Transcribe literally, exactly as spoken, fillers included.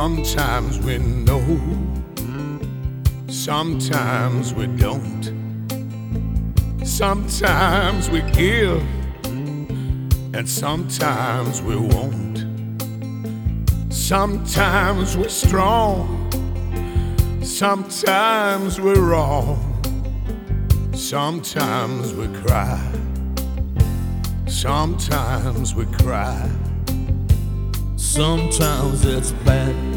Sometimes we know, sometimes we don't. Sometimes we give, and sometimes we won't. Sometimes we're strong, sometimes we're wrong. Sometimes we cry, sometimes we cry. Sometimes it's bad,